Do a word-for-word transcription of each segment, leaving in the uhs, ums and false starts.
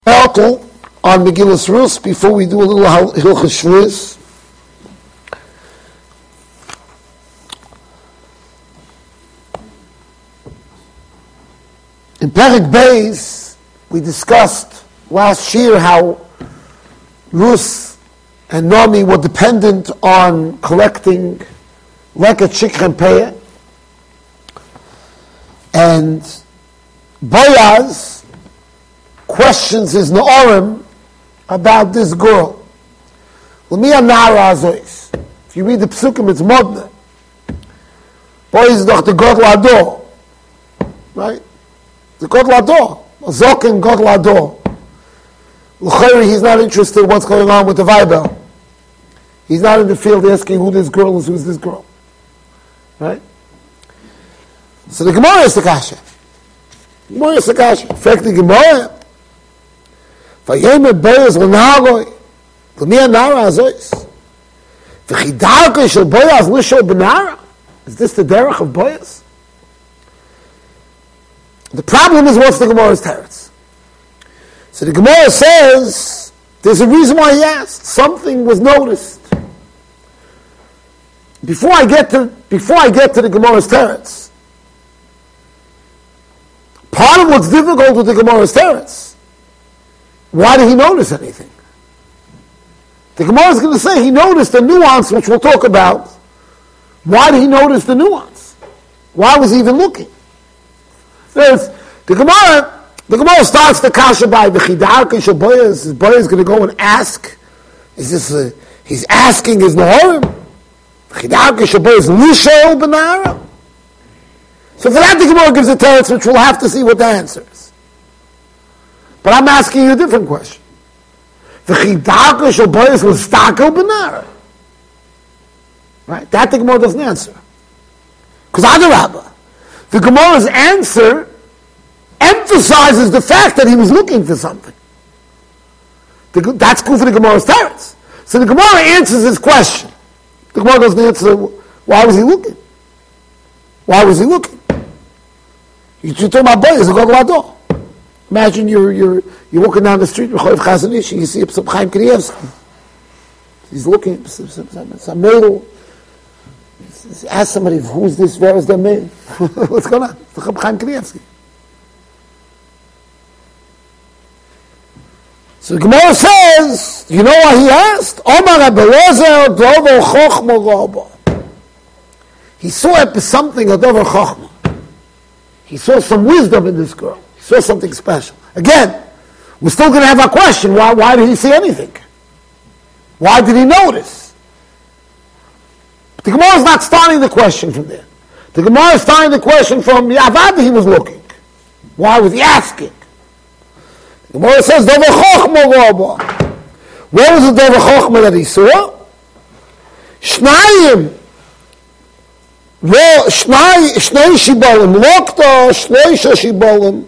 Article on Megillas Rus before we do a little Hilchos Shvuos. In Perek Beis, we discussed last year how Rus and Nomi were dependent on collecting leket shikha peyah, and Boaz questions his Na'orim about this girl. If you read the Psukim, it's Modna. Boaz is doch the God Lado. Right? The God Lado. Zokin God Lado. L'chayri, he's not interested in what's going on with the Vaibel. He's not in the field asking who this girl is, who's this girl. Right? So the Gemara is the Kasha. The Gemara is the Kasha. In fact, the Gemara, Vayemer Boaz l'naroi, l'mi anara azois. V'chidarka shel Boaz l'shol b'nara. Is this the derech of Boaz? The problem is, what's the Gemara's teretz? So the Gemara says there's a reason why he asked. Something was noticed. Before I get to before I get to the Gemara's teretz, part of what's difficult with the Gemara's teretz, why did he notice anything? The Gemara is going to say he noticed a nuance, which we'll talk about. Why did he notice the nuance? Why was he even looking? There's, the Gemara, the Gemara starts the kasha by the chidarka shel Boaz. His Boaz is going to go and ask. Is this a, he's asking his Nahorim? Chidarka shel Boaz lishol b'nara. So for that the Gemara gives a teretz, which we'll have to see what the answer is. But I'm asking you a different question. The chidarka shel Boaz l'stakel b'nara. Right? That the Gemara doesn't answer. Because adarabba, the Gemara's answer emphasizes the fact that he was looking for something. The, that's cool for the Gemara's teretz. So the Gemara answers his question. The Gemara doesn't answer, why was he looking? Why was he looking? You're talking about Boaz, a Goglador. Imagine you're you're you're walking down the street, Rechoev Chazon Ish, and you see Psab Chaim Kanievsky. He's looking, some mail. Ask somebody, who's this? Where is the mail? What's going on? It's Psab Chaim Kanievsky. So the Gemara says, you know what he asked? Omar Abelezer Dover Chochma Rabba. He saw it as something of Dover Chochma. He saw some wisdom in this girl. He saw something special. Again, we're still going to have our question. Why, why did he see anything? Why did he notice? But the Gemara is not starting the question from there. The Gemara is starting the question from Yavad he was looking. Why was he asking? The Gemara says, Dover Chochma Rabba. Where was the Dover Chochma that he saw? Shnayim. Shnei shibalim lokta, shneisha shibalim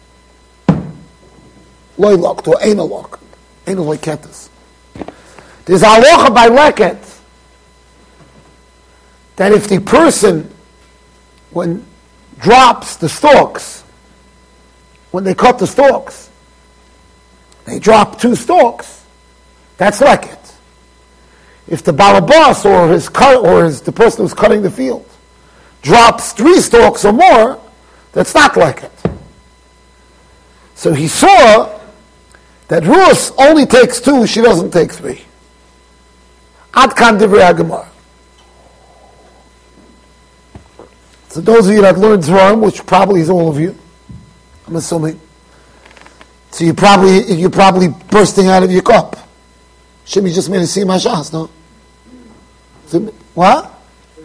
loy lokta, ain't a lok, ain't a leketas. There's a halacha by leket that if the person, when drops the stalks, when they cut the stalks, they drop two stalks, that's leket. If the balabas or his cut, or his, the person who's cutting the field drops three stalks or more, that's not like it. So he saw that Rus only takes two, she doesn't take three. Ad kan divrei Gemara. So those of you that learned Zvarim, which probably is all of you, I'm assuming, so you probably you're probably bursting out of your cup. Shimmy just made a see my shas, no? What?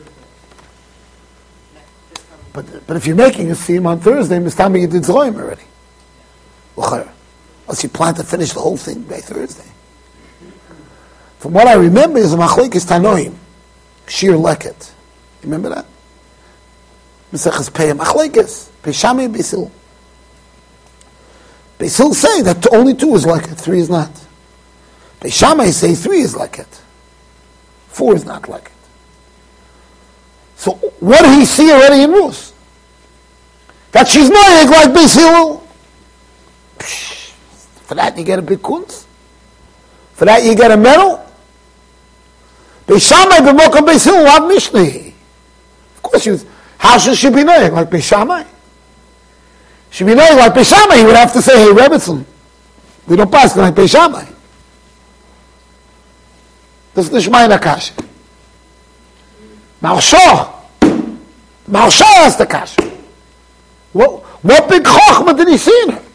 But, but if you're making a theme on Thursday, Mistami, you did Zoyim already. Unless you plan to finish the whole thing by Thursday. From what I remember is a Machlekes Tanoim, Shir Leket. Remember that? Meseches Pei Machlekes, Peishami Beisil. Beisil say that only two is Leket, three is not. Peishami say three is Leket, four is not Leket. So what did he see already in Rus? That she's noyeg like Beis Hillel. For that you get a big kunz. For that you get a medal. Beis Shammai b'mokum Beis Hillel have Mishnah. Of course, you, how should she be knowing? Like Beis Shammai? She be knowing like Beis Shammai. He would have to say, hey, Rebbetzin, we don't pass like Beis Shammai. Das ist nicht meine Kasche. Marsha. Marsha has the Kasche. What, what big chokhmah did he see in her?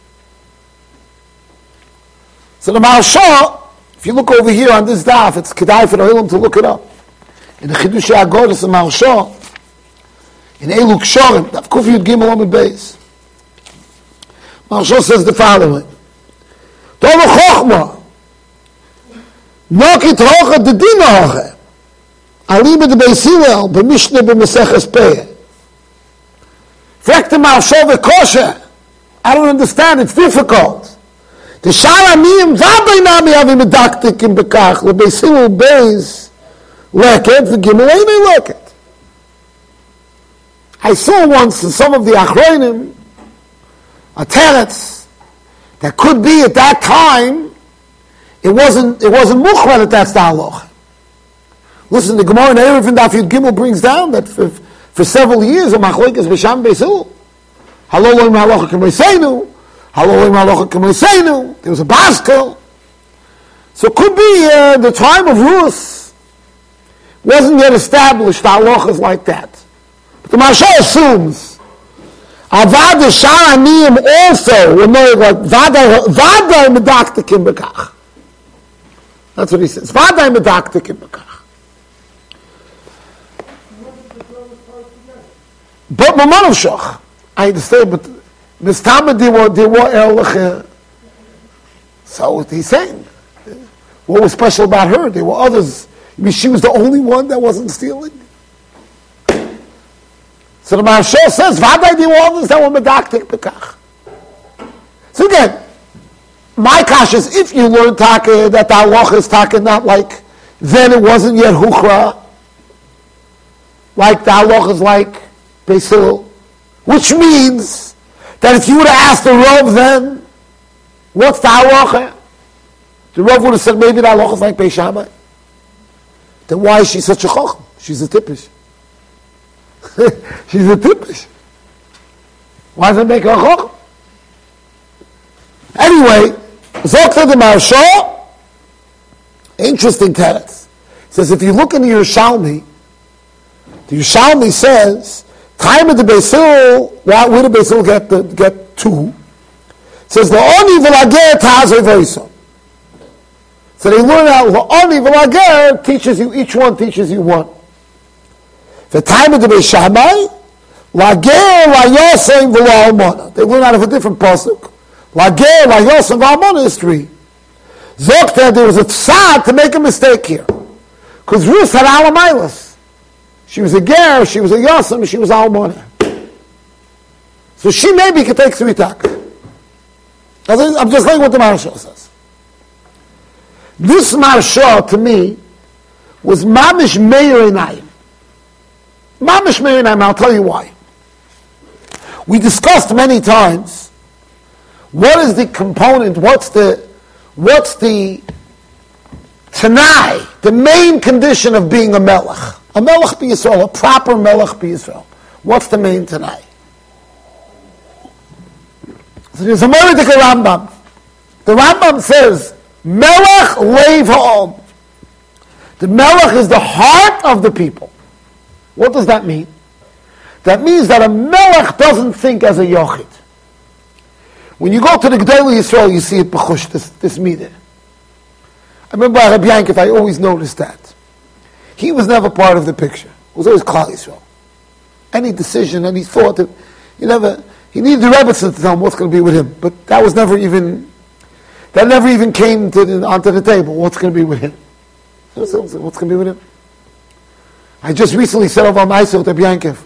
So the Marsha, if you look over here on this daf, it's kedai for the Olam to look it up. In the Chidushei Agoros, the Marsha, in Elu Kshorim, Daf Kuf Yud Gimel Amud Beis, Marsha says the following: Tova chokhmah, nokit hocha de dina hocha, alima de Beis Hillel, b'mishnah b'meseches Peh. Frek the Marsha v'kosher. I don't understand, it's difficult. The Shalamim vaday nami having medaktik in bekach leBeis Hillel beis leket v'gimel einay leket. I saw once in some of the Achronim a teretz that could be at that time it wasn't it wasn't muchra that that's the halacha. Listen, the Gemara in Erev and Daf Yud Gimel brings down that for, for several years a machlokes b'sham Beis Hillel. Halo loim halacha k'moiseinu. There was a baskel. So it could be uh, the time of Ruth wasn't yet established, halachas like that. But the Marsha assumes Avad Sha'aniyim also will know like Vaday medaktikim bekach. That's what he says. Vaday medaktikim bekach. But Mamanov Shach, I understand, but Mistama they were they were erlich. So he's saying, what was special about her? There were others. I mean, she was the only one that wasn't stealing. So the Marsha says, "Vaday there were others that were medaktik bekach." So again, my kash is if you learn taka that the halacha is taka not like then it wasn't yet huchra, like the halacha is like Beis Hillel, which means that if you would have asked the Rav then, what's the halacha? The Rav would have said maybe the halacha is like Beis Shammai. Then why is she such a chochem? She's a tippish. She's a tippish. Why does it make her a chochem? Anyway, Zokta the Marsha, interesting teretz. It says if you look in the Yerushalmi, the Yerushalmi says, time of the Beis Hillel, where did Beis Hillel get the, get two? It says La'oni v'lager ta'azoi v'oiso. So they learn out La'oni v'lager teaches you, each one teaches you one. The time of the Beis Shammai, Lager la'yosem v'la'almona. They learn out of a different pasuk. Lager la'yosem v'almona is three. Zokta, there was a tzad to make a mistake here, because Ruth had alamaylas. She was a ger, she was a yosem, she was almona. So she maybe could take three tak. I'm just like what the Marsha says. This Marsha, to me, was mamish meir einayim. Mamish meir einayim, I'll tell you why. We discussed many times, what is the component, what's the, what's the tanai, the main condition of being a melech. A melech b'Yisrael, a proper melech b'Yisrael. What's the main tonight? So there's a Mordechai Rambam. The Rambam says, melech leiv ha'om. The melech is the heart of the people. What does that mean? That means that a melech doesn't think as a yochid. When you go to the Gdolei Yisrael, you see it b'chush, this, this midah. I remember Rabbi Yankov, I always noticed that. He was never part of the picture. It was always Klal Yisrael. Any decision, any thought, he never, he needed the Rebbetzin to tell him what's going to be with him. But that was never even, that never even came to the, onto the table, what's going to be with him. What's going to be with him? I just recently said over my with Rabbi Yankov.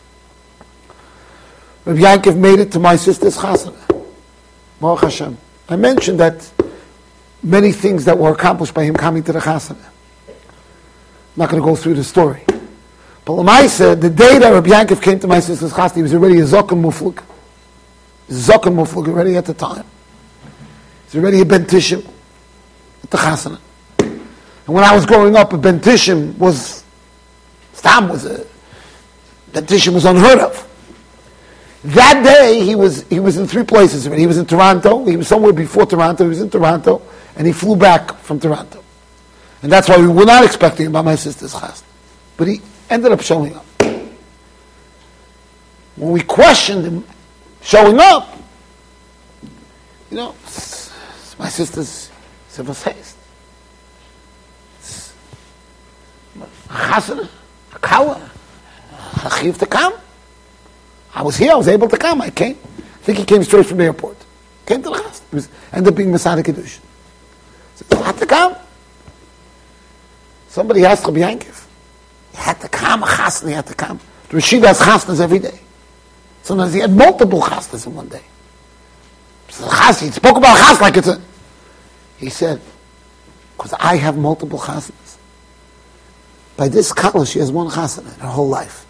Rabbi Yankov made it to my sister's chasana. Baruch Hashem. I mentioned that many things that were accomplished by him coming to the chasana. I'm not going to go through the story. But Lamaisa, the day that Rabbi Yankov came to my sister's chasana, he was already a Zokan Muflug. Zokan Muflug already at the time. He's already a Ben Tishim at the Chasana. And when I was growing up, a Ben Tishim was, Stam was a, Ben Tishim was unheard of. That day, he was he was in three places. He was in Toronto, he was somewhere before Toronto, he was in Toronto, and he flew back from Toronto. And that's why we were not expecting him by my sister's Chasna. But he ended up showing up. When we questioned him showing up, you know, it's, it's my sister's civil haste. Chasana, a kawa, a chiv to come. I was here, I was able to come, I came. I think he came straight from the airport. Came to the Chasna. He was, ended up being Masada Kedushin. So he had to come. Somebody asked Rabbi Yankiv. He had to come, a Chasna, he had to come. The Rashiva has Chasnas every day. Sometimes he had multiple Chasnas in one day. So the Chasna, he spoke about Chasna like it's a... He said, because I have multiple Chasnas. By this Kala, she has one Chasna in her whole life.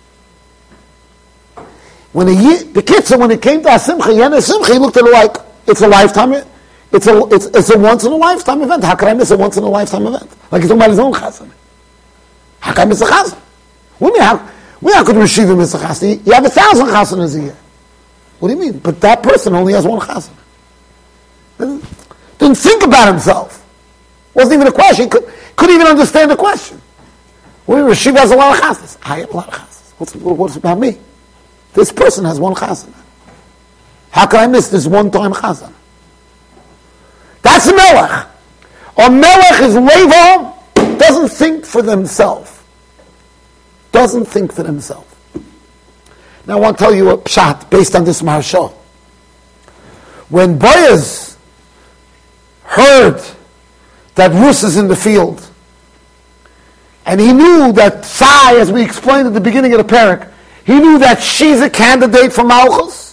When he, the kids, when it came to Asimcha, Yena Simcha, he looked at it like, it's a lifetime, it's a, it's, it's a once in a lifetime event. How can I miss a once in a lifetime event? Like he's talking about his own Chasna. How can I miss a Chasna? What do you mean, how, well, how could Rashiva miss a Chasna? You have a thousand Chasnas a year. What do you mean? But that person only has one Chasna. Didn't, didn't think about himself. Wasn't even a question. He could, couldn't even understand the question. Well, Rashiva has a lot of Chasnas. I have a lot of Chasnas. What's, what's about me? This person has one Chasana. How can I miss this one-time Chasana? That's a Melech. A Melech is Levo, doesn't think for themselves. Doesn't think for themselves. Now I want to tell you a pshat based on this Maharsha. When Boaz heard that Rus is in the field, and he knew that Sai, as we explained at the beginning of the parak, he knew that she's a candidate for Malchus.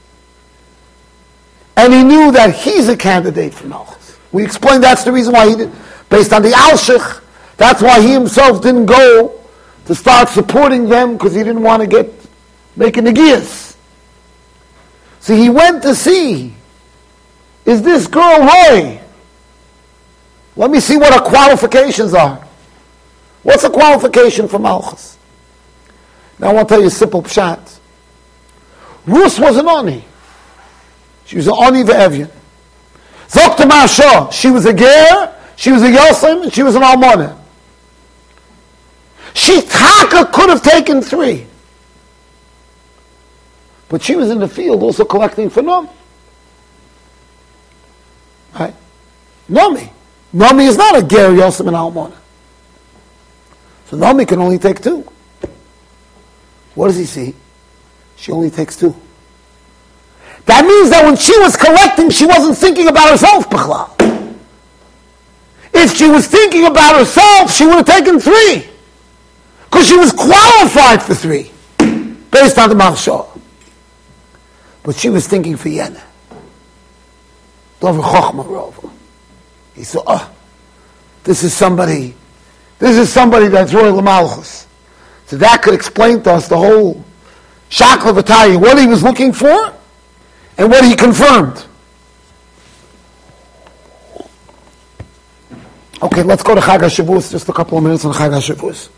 And he knew that he's a candidate for Malchus. We explained that's the reason why he did, based on the Alshich, that's why he himself didn't go to start supporting them, because he didn't want to get, making the gears. So he went to see, is this girl Roy? Let me see what her qualifications are. What's the qualification for Malchus? Now I want to tell you a simple pshat. Rus was an Oni. She was an Oni ve'Evyan. Zok Maharsha, she was a Ger, she was a Yosem, and she was an Almonah. She Taka could have taken three. But she was in the field also collecting for Nomi. Right? Nomi. Nomi is not a Ger, Yosem, and Almonah. So Nomi can only take two. What does he see? She only takes two. That means that when she was collecting, she wasn't thinking about herself, B'chlal. If she was thinking about herself, she would have taken three. Because she was qualified for three, based on the Maharsha. But she was thinking for Yena. Dover Chochma Rova. He saw, oh, this is somebody, this is somebody that's Royal Malchus. So that could explain to us the whole Shakla V'Taya, what he was looking for, and what he confirmed. Okay, let's go to Chag HaShavuos, just a couple of minutes on Chag HaShavuos.